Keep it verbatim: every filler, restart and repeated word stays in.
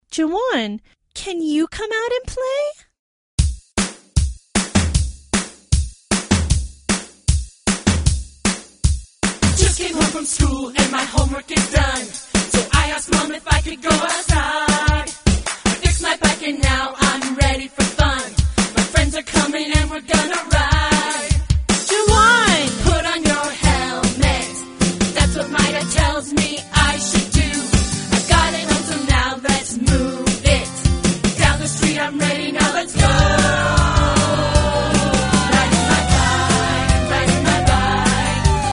Jawan, can you come out and play? Just came home from school and my homework is done. So I asked Mom if I could go outside. I fixed my bike and now I'm ready for fun. My friends are coming and we're gonna ride.